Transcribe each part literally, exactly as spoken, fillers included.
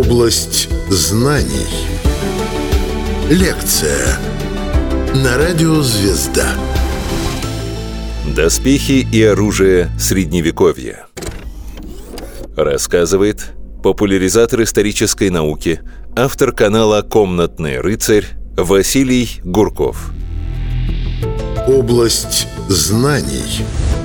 Область знаний. Лекция на радио «Звезда». Доспехи и оружие Средневековья. Рассказывает популяризатор исторической науки, автор канала «Комнатный рыцарь» Василий Гурков. Область знаний.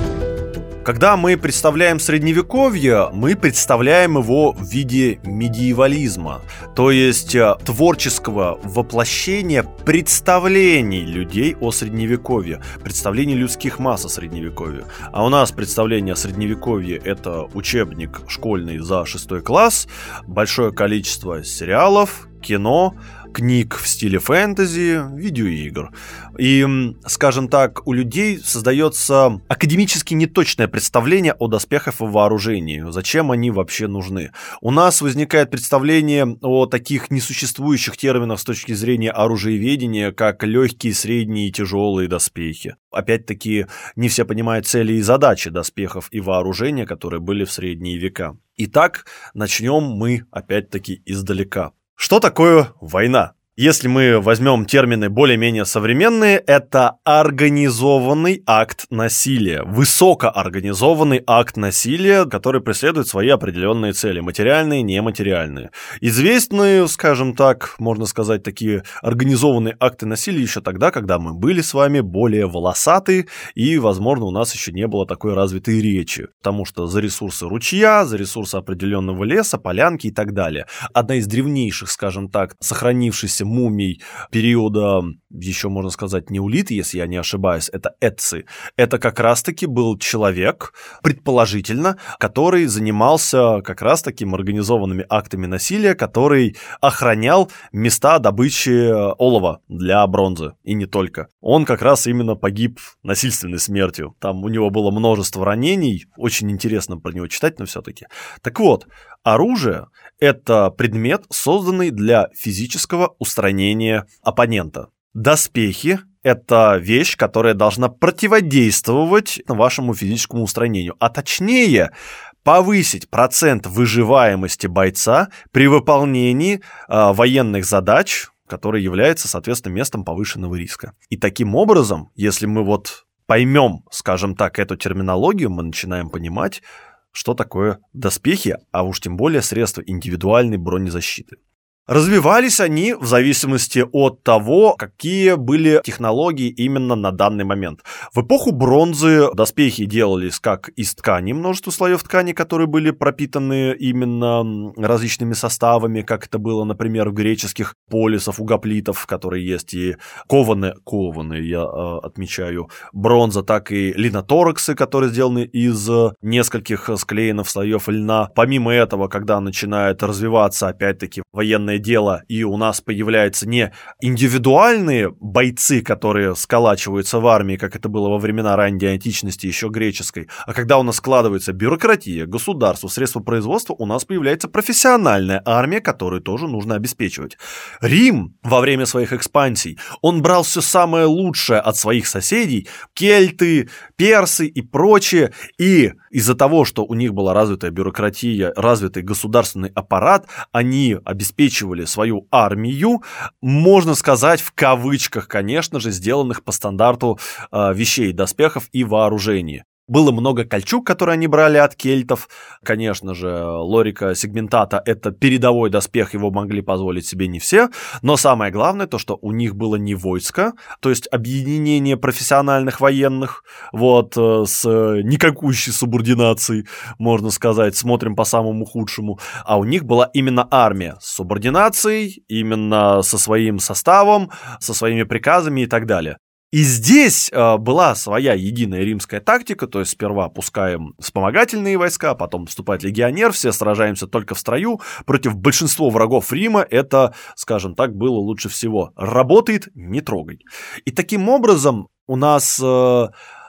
Когда мы представляем Средневековье, мы представляем его в виде медиевализма, то есть творческого воплощения представлений людей о Средневековье, представлений людских масс о Средневековье. А у нас представление о Средневековье — это учебник школьный за шестой класс, большое количество сериалов, кино, книг в стиле фэнтези, видеоигр. И, скажем так, у людей создается академически неточное представление о доспехах и вооружении. Зачем они вообще нужны? У нас возникает представление о таких несуществующих терминах с точки зрения оружиеведения, как легкие, средние и тяжелые доспехи. Опять-таки, не все понимают цели и задачи доспехов и вооружения, которые были в средние века. Итак, начнем мы опять-таки издалека. Что такое война? Если мы возьмем термины более-менее современные, это организованный акт насилия, высокоорганизованный акт насилия, который преследует свои определенные цели, материальные, нематериальные. Известные, скажем так, можно сказать, такие организованные акты насилия еще тогда, когда мы были с вами более волосаты, и, возможно, у нас еще не было такой развитой речи, потому что за ресурсы ручья, за ресурсы определенного леса, полянки и так далее. Одна из древнейших, скажем так, сохранившихся мумий периода, еще можно сказать, неолита, если я не ошибаюсь, это Эцци. Это как раз-таки был человек, предположительно, который занимался как раз такими организованными актами насилия, который охранял места добычи олова для бронзы, и не только. Он как раз именно погиб насильственной смертью. Там у него было множество ранений, очень интересно про него читать, но все-таки. Так вот, оружие — это предмет, созданный для физического устранения оппонента. Доспехи — это вещь, которая должна противодействовать вашему физическому устранению, а точнее повысить процент выживаемости бойца при выполнении э, военных задач, которые являются, соответственно, местом повышенного риска. И таким образом, если мы вот поймем, скажем так, эту терминологию, мы начинаем понимать, что такое доспехи, а уж тем более средства индивидуальной бронезащиты. Развивались они в зависимости от того, какие были технологии именно на данный момент. В эпоху бронзы доспехи делались как из ткани, множество слоев ткани, которые были пропитаны именно различными составами, как это было, например, в греческих полисов, у гоплитов, которые есть, и кованы, кованы, я э, отмечаю, бронза, так и линотораксы, которые сделаны из нескольких склеенных слоев льна. Помимо этого, когда начинает развиваться, опять-таки, военное дело, и у нас появляются не индивидуальные бойцы, которые сколачиваются в армии, как это было во времена ранней античности, еще греческой, а когда у нас складывается бюрократия, государство, средства производства, у нас появляется профессиональная армия, которую тоже нужно обеспечивать. Рим во время своих экспансий, он брал все самое лучшее от своих соседей, кельты, персы и прочее, и из-за того, что у них была развитая бюрократия, развитый государственный аппарат, они обеспечивали свою армию, можно сказать, в кавычках, конечно же, сделанных по стандарту э, вещей, доспехов и вооружений. Было много кольчуг, которые они брали от кельтов. Конечно же, лорика сегментата — это передовой доспех, его могли позволить себе не все. Но самое главное, то, что у них было не войско, то есть объединение профессиональных военных, вот, с никакущей субординацией, можно сказать, смотрим по самому худшему. А у них была именно армия с субординацией, именно со своим составом, со своими приказами и так далее. И здесь э, была своя единая римская тактика, то есть сперва пускаем вспомогательные войска, потом вступает легионер, все сражаемся только в строю, против большинства врагов Рима это, скажем так, было лучше всего. Работает — не трогай. И таким образом у нас... Э,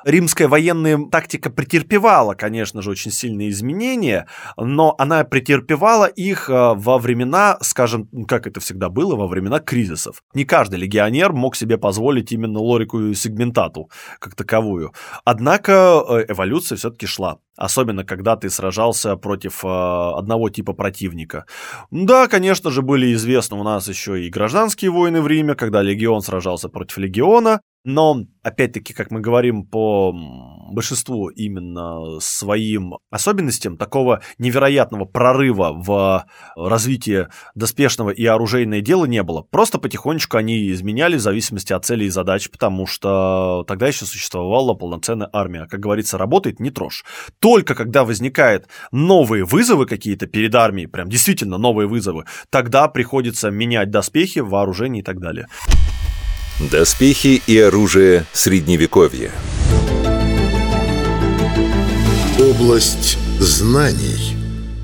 римская военная тактика претерпевала, конечно же, очень сильные изменения, но она претерпевала их во времена, скажем, как это всегда было, во времена кризисов. Не каждый легионер мог себе позволить именно лорику и сегментату как таковую. Однако эволюция все-таки шла. Особенно, когда ты сражался против э, одного типа противника. Да, конечно же, были известны у нас еще и гражданские войны в Риме, когда легион сражался против легиона. Но, опять-таки, как мы говорим по большинству именно своим особенностям, такого невероятного прорыва в развитии доспешного и оружейного дела не было. Просто потихонечку они изменяли в зависимости от целей и задач, потому что тогда еще существовала полноценная армия. Как говорится, работает, не трожь. Только когда возникают новые вызовы какие-то перед армией, прям действительно новые вызовы, тогда приходится менять доспехи, вооружение и так далее. Доспехи и оружие Средневековья. Область знаний.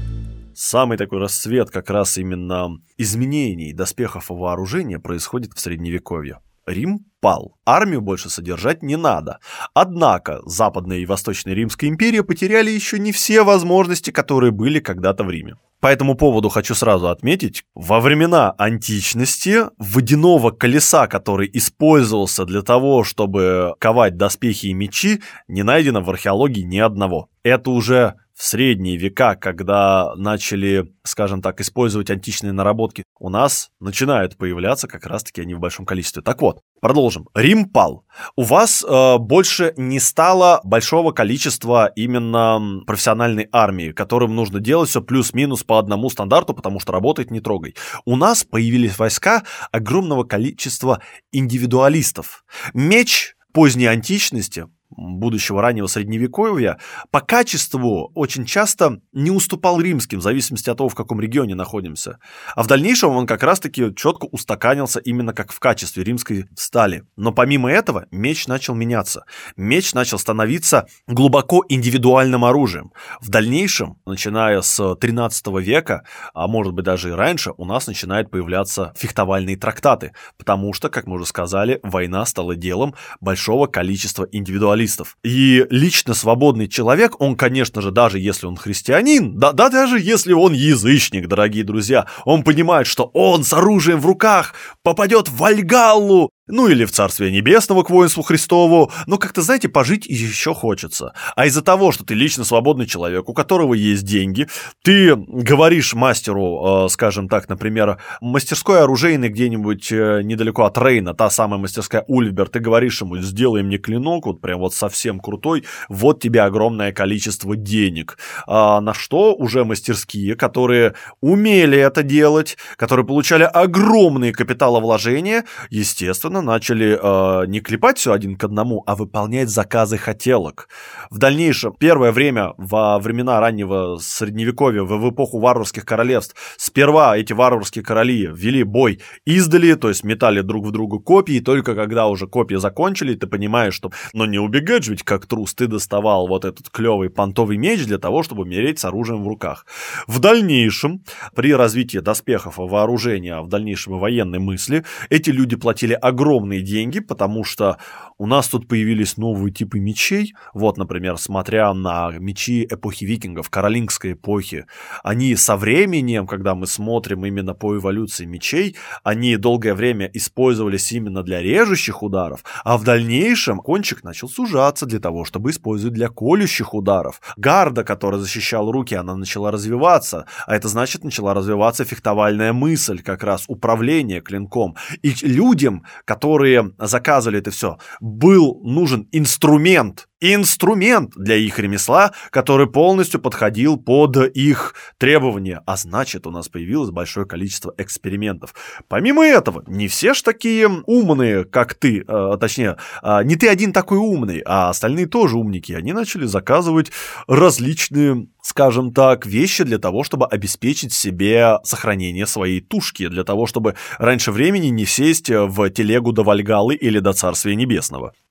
Самый такой расцвет как раз именно изменений доспехов и вооружения происходит в Средневековье. Рим пал. Армию больше содержать не надо. Однако Западная и Восточная Римская империя потеряли еще не все возможности, которые были когда-то в Риме. По этому поводу хочу сразу отметить, во времена античности водяного колеса, который использовался для того, чтобы ковать доспехи и мечи, не найдено в археологии ни одного. Это уже в средние века, когда начали, скажем так, использовать античные наработки, у нас начинают появляться как раз-таки они в большом количестве. Так вот, продолжим. Рим пал. У вас э, больше не стало большого количества именно профессиональной армии, которым нужно делать все плюс-минус по одному стандарту, потому что работает не трогай. У нас появились войска огромного количества индивидуалистов. Меч поздней античности, будущего раннего средневековья, по качеству очень часто не уступал римским, в зависимости от того, в каком регионе находимся. А в дальнейшем он как раз-таки четко устаканился именно как в качестве римской стали. Но помимо этого меч начал меняться. Меч начал становиться глубоко индивидуальным оружием. В дальнейшем, начиная с тринадцатого века, а может быть даже и раньше, у нас начинают появляться фехтовальные трактаты, потому что, как мы уже сказали, война стала делом большого количества индивидуалистов. И лично свободный человек, он, конечно же, даже если он христианин, да, да даже если он язычник, дорогие друзья, он понимает, что он с оружием в руках попадет в Вальгаллу, ну или в Царствие Небесного к воинству Христову, но как-то, знаете, пожить еще хочется. А из-за того, что ты лично свободный человек, у которого есть деньги, ты говоришь мастеру, э, скажем так, например, мастерской оружейной где-нибудь э, недалеко от Рейна, та самая мастерская Ульбер, ты говоришь ему, сделай мне клинок, вот прям вот совсем крутой, вот тебе огромное количество денег. А на что уже мастерские, которые умели это делать, которые получали огромные капиталовложения, естественно, начали э, не клепать все один к одному, а выполнять заказы хотелок. В дальнейшем, первое время, во времена раннего Средневековья, в эпоху варварских королевств, сперва эти варварские короли вели бой издали, то есть метали друг в друга копья, и только когда уже копья закончили, ты понимаешь, что, ну не убегать же ведь как трус, ты доставал вот этот клевый понтовый меч для того, чтобы умереть с оружием в руках. В дальнейшем, при развитии доспехов и вооружения, а в дальнейшем и военной мысли, эти люди платили огромные огромные деньги, потому что у нас тут появились новые типы мечей. Вот, например, смотря на мечи эпохи викингов, каролингской эпохи, они со временем, когда мы смотрим именно по эволюции мечей, они долгое время использовались именно для режущих ударов, а в дальнейшем кончик начал сужаться для того, чтобы использовать для колющих ударов. Гарда, которая защищала руки, она начала развиваться, а это значит, начала развиваться фехтовальная мысль, как раз управление клинком. И людям, которые заказывали это все, был нужен инструмент, инструмент для их ремесла, который полностью подходил под их требования, а значит, у нас появилось большое количество экспериментов. Помимо этого, не все ж такие умные, как ты, э, точнее, э, не ты один такой умный, а остальные тоже умники, они начали заказывать различные, скажем так, вещи для того, чтобы обеспечить себе сохранение своей тушки, для того, чтобы раньше времени не сесть в телегу до Вальгаллы или до Царствия Небесного.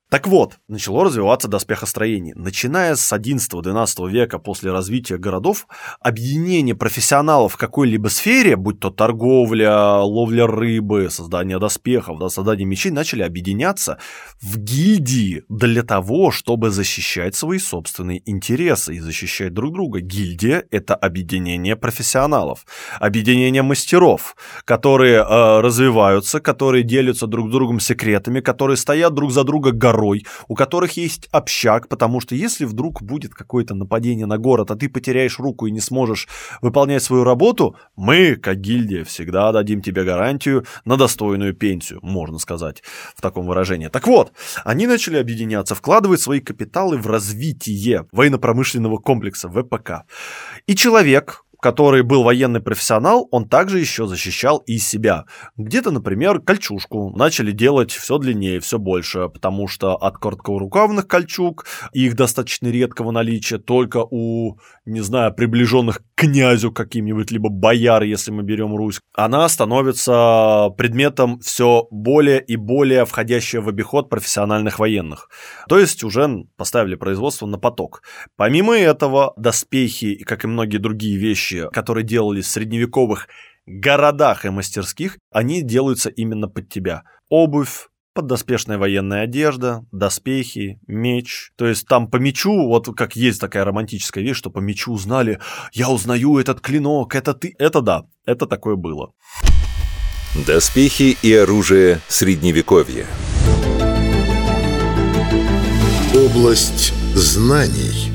Так вот, начало развиваться доспехостроение. Начиная с одиннадцатого-двенадцатого века после развития городов, объединение профессионалов в какой-либо сфере, будь то торговля, ловля рыбы, создание доспехов, да, создание мечей, начали объединяться в гильдии для того, чтобы защищать свои собственные интересы и защищать друг друга. Гильдия – это объединение профессионалов, объединение мастеров, которые э, развиваются, которые делятся друг с другом секретами, которые стоят друг за друга горой, у которых есть общак, потому что если вдруг будет какое-то нападение на город, а ты потеряешь руку и не сможешь выполнять свою работу, мы, как гильдия, всегда дадим тебе гарантию на достойную пенсию, можно сказать в таком выражении. Так вот, они начали объединяться, вкладывать свои капиталы в развитие военно-промышленного комплекса, вэ пэ ка. И человек, который был военный профессионал, он также еще защищал и себя. Где-то, например, кольчужку начали делать все длиннее, все больше, потому что от короткорукавных кольчуг, их достаточно редкого наличия, только у, не знаю, приближенных к князю каким-нибудь, либо бояр, если мы берем Русь, она становится предметом все более и более входящего в обиход профессиональных военных. То есть уже поставили производство на поток. Помимо этого, доспехи, как и многие другие вещи, которые делались в средневековых городах и мастерских, они делаются именно под тебя. Обувь, поддоспешная военная одежда, доспехи, меч. То есть там по мечу, вот как есть такая романтическая вещь, что по мечу узнали, я узнаю этот клинок, это ты. Это да, это такое было. Доспехи и оружие Средневековья. Область знаний.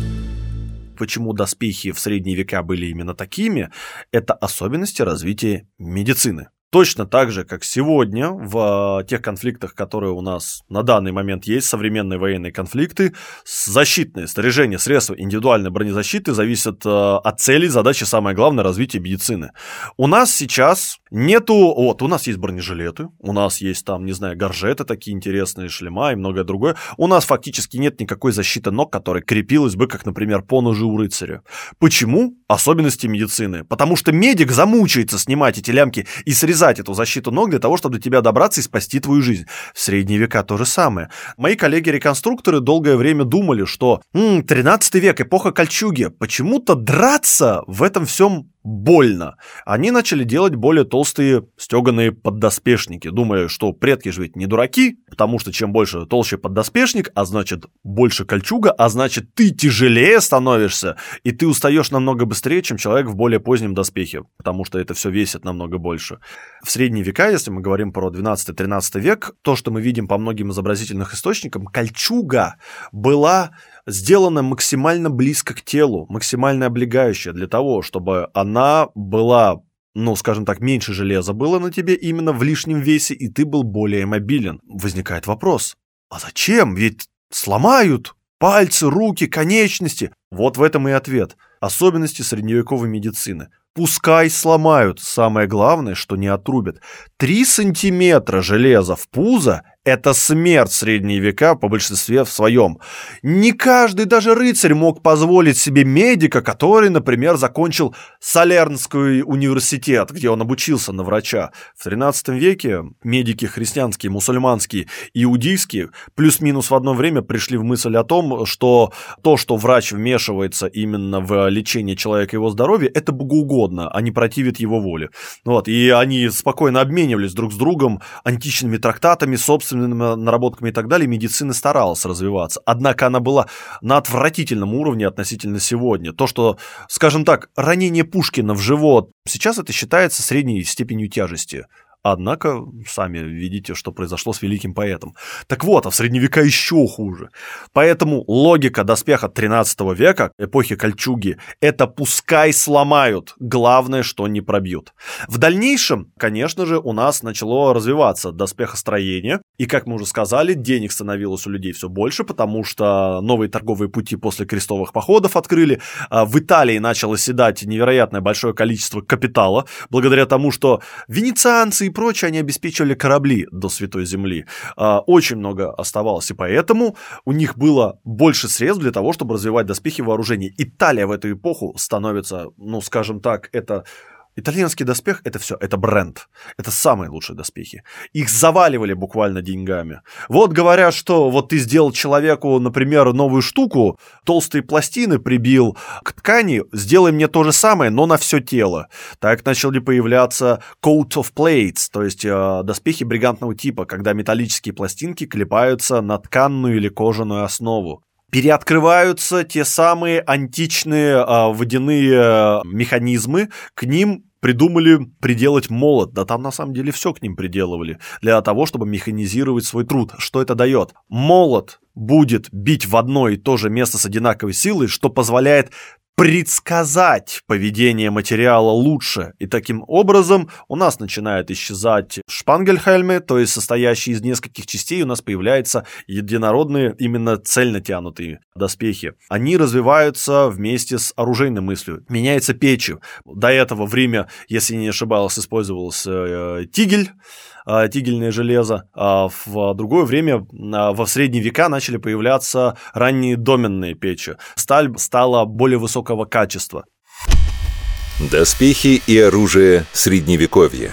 Почему доспехи в средние века были именно такими, это особенности развития медицины. Точно так же, как сегодня в тех конфликтах, которые у нас на данный момент есть, современные военные конфликты, защитные снаряжение, средства индивидуальной бронезащиты зависят от целей, задачи, самое главное, развития медицины. У нас сейчас нету, вот, у нас есть бронежилеты, у нас есть там, не знаю, горжеты такие интересные, шлема и многое другое. У нас фактически нет никакой защиты ног, которая крепилась бы, как, например, по ножу у рыцаря. Почему? Особенности медицины. Потому что медик замучается снимать эти лямки и срезать эту защиту ног для того, чтобы до тебя добраться и спасти твою жизнь. В средние века то же самое. Мои коллеги-реконструкторы долгое время думали, что м-м, тринадцатый век, эпоха кольчуги, почему-то драться в этом всем больно. Они начали делать более толстые стеганые поддоспешники, думая, что предки же ведь не дураки, потому что чем больше толще поддоспешник, а значит больше кольчуга, а значит ты тяжелее становишься, и ты устаешь намного быстрее, чем человек в более позднем доспехе, потому что это все весит намного больше. В средние века, если мы говорим про двенадцатый-тринадцатый век, то, что мы видим по многим изобразительным источникам, кольчуга была сделана максимально близко к телу, максимально облегающая для того, чтобы она была, ну, скажем так, меньше железа было на тебе именно в лишнем весе, и ты был более мобилен. Возникает вопрос, а зачем? Ведь сломают пальцы, руки, конечности. Вот в этом и ответ. Особенности средневековой медицины. Пускай сломают, самое главное, что не отрубят. Три сантиметра железа в пузо – это смерть в средние века по большинстве в своем. Не каждый, даже рыцарь, мог позволить себе медика, который, например, закончил Салернский университет, где он обучился на врача. В тринадцатом веке медики христианские, мусульманские, иудейские плюс-минус в одно время пришли в мысль о том, что то, что врач вмешивается именно в лечение человека и его здоровья, это богоугодно, а не противит его воле. Вот, и они спокойно обменивались друг с другом античными трактатами, собственными наработками и так далее. Медицина старалась развиваться. Однако она была на отвратительном уровне относительно сегодня. То, что, скажем так, ранение Пушкина в живот, сейчас это считается средней степенью тяжести. Однако, сами видите, что произошло с великим поэтом. Так вот, а в средние века еще хуже. Поэтому логика доспеха тринадцатого века, эпохи кольчуги, это пускай сломают, главное, что не пробьют. В дальнейшем, конечно же, у нас начало развиваться доспехостроение, и, как мы уже сказали, денег становилось у людей все больше, потому что новые торговые пути после крестовых походов открыли. В Италии начало седать невероятное большое количество капитала, благодаря тому, что венецианцы и прочее, они обеспечивали корабли до Святой Земли. Очень много оставалось, и поэтому у них было больше средств для того, чтобы развивать доспехи вооружения. Италия в эту эпоху становится, ну, скажем так, это Итальянский доспех – это все, это бренд. Это самые лучшие доспехи. Их заваливали буквально деньгами. Вот говорят, что вот ты сделал человеку, например, новую штуку, толстые пластины прибил к ткани, сделай мне то же самое, но на все тело. Так начали появляться coat of plates, то есть э, доспехи бригантного типа, когда металлические пластинки клепаются на тканную или кожаную основу. Переоткрываются те самые античные а, водяные а, механизмы, к ним придумали приделать молот. Да там на самом деле все к ним приделывали для того, чтобы механизировать свой труд. Что это дает? Молот будет бить в одно и то же место с одинаковой силой, что позволяет предсказать поведение материала лучше. И таким образом у нас начинает исчезать шпангельхельмы, то есть состоящие из нескольких частей, у нас появляются единородные, именно цельнотянутые доспехи. Они развиваются вместе с оружейной мыслью. Меняется печью. До этого в Риме, если не ошибался, использовался э, тигель, э, тигельное железо. А в другое время, э, во средние века, начали появляться ранние доменные печи. Сталь стала более высокой качества. Доспехи и оружие Средневековья.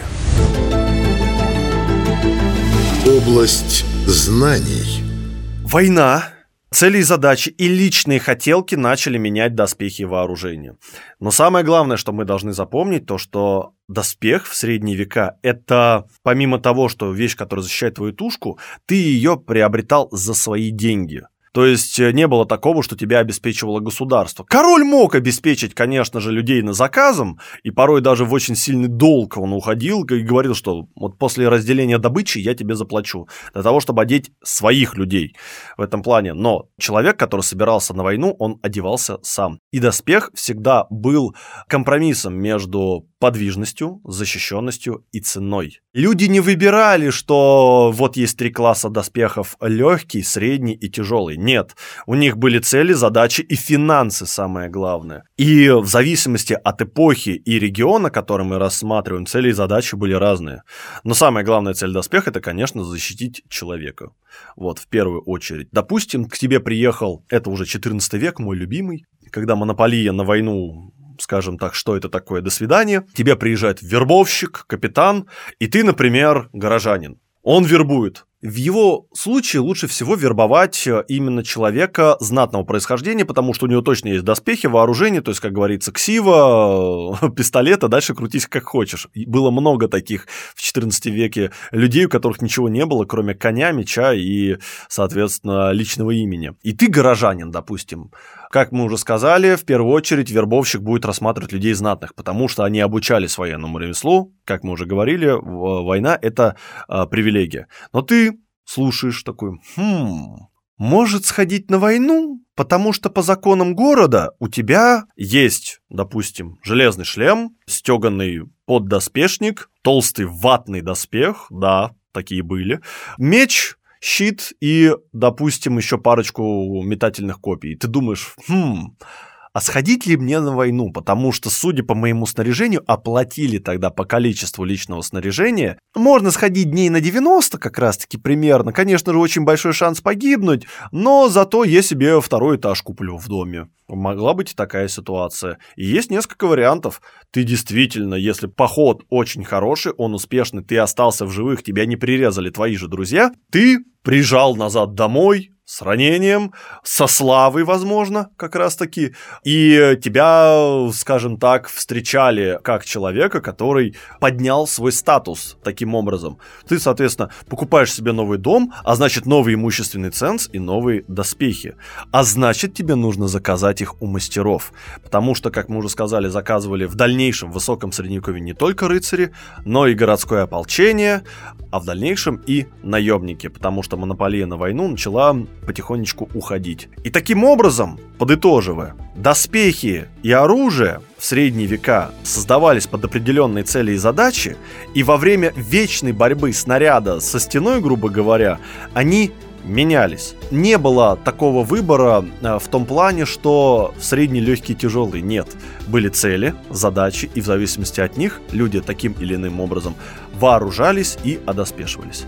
Область знаний. Война, цели и задачи и личные хотелки начали менять доспехи и вооружение. Но самое главное, что мы должны запомнить, то что доспех в средние века – это, помимо того, что вещь, которая защищает твою тушку, ты ее приобретал за свои деньги. То есть не было такого, что тебя обеспечивало государство. Король мог обеспечить, конечно же, людей на заказом, и порой даже в очень сильный долг он уходил и говорил, что вот после разделения добычи я тебе заплачу, для того, чтобы одеть своих людей в этом плане. Но человек, который собирался на войну, он одевался сам. И доспех всегда был компромиссом между подвижностью, защищенностью и ценой. Люди не выбирали, что вот есть три класса доспехов: легкий, средний и тяжелый. Нет, у них были цели, задачи и финансы, самое главное. И в зависимости от эпохи и региона, который мы рассматриваем, цели и задачи были разные. Но самая главная цель доспеха – это, конечно, защитить человека. Вот, в первую очередь. Допустим, к тебе приехал, это уже четырнадцатый век, мой любимый, когда монополия на войну, скажем так, что это такое, до свидания. К тебе приезжает вербовщик, капитан, и ты, например, горожанин. Он вербует. В его случае лучше всего вербовать именно человека знатного происхождения, потому что у него точно есть доспехи, вооружение, то есть, как говорится, ксива, пистолет, а дальше крутись как хочешь. И было много таких в четырнадцатом веке людей, у которых ничего не было, кроме коня, меча и, соответственно, личного имени. И ты горожанин, допустим. Как мы уже сказали, в первую очередь вербовщик будет рассматривать людей знатных, потому что они обучались военному ремеслу. Как мы уже говорили, война – это а, привилегия. Но ты слушаешь такой: хм, может сходить на войну, потому что по законам города у тебя есть, допустим, железный шлем, стеганый поддоспешник, толстый ватный доспех, да, такие были, меч, щит и, допустим, еще парочку метательных копий. Ты думаешь: хм, а сходить ли мне на войну? Потому что, судя по моему снаряжению, оплатили тогда по количеству личного снаряжения. Можно сходить дней на девяносто как раз-таки примерно. Конечно же, очень большой шанс погибнуть, но зато я себе второй этаж куплю в доме. Могла быть и такая ситуация. И есть несколько вариантов. Ты действительно, если поход очень хороший, он успешный, ты остался в живых, тебя не прирезали твои же друзья, ты приезжал назад домой с ранением, со славой, возможно, как раз-таки, и тебя, скажем так, встречали как человека, который поднял свой статус таким образом. Ты, соответственно, покупаешь себе новый дом, а значит, новый имущественный ценз и новые доспехи. А значит, тебе нужно заказать их у мастеров, потому что, как мы уже сказали, заказывали в дальнейшем в высоком средневековье не только рыцари, но и городское ополчение, а в дальнейшем и наемники, потому что монополия на войну начала потихонечку уходить. И таким образом, подытоживая, доспехи и оружие в средние века создавались под определенные цели и задачи, и во время вечной борьбы снаряда со стеной, грубо говоря, они менялись. Не было такого выбора в том плане, что средний, легкий, тяжелый. Нет. Были цели, задачи, и в зависимости от них люди таким или иным образом вооружались и одоспешивались.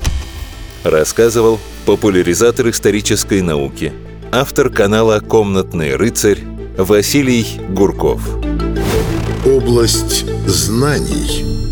Рассказывал популяризатор исторической науки, автор канала «Комнатный рыцарь» Василий Гурков. Область знаний.